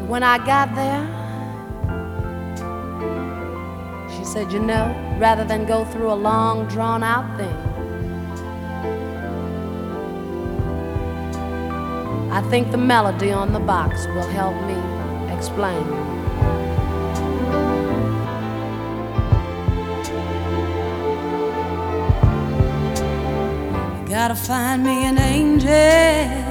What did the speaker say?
When I got there, she said, you know, rather than go through a long, drawn-out thing, I think the melody on the box will help me explain. You gotta find me an angel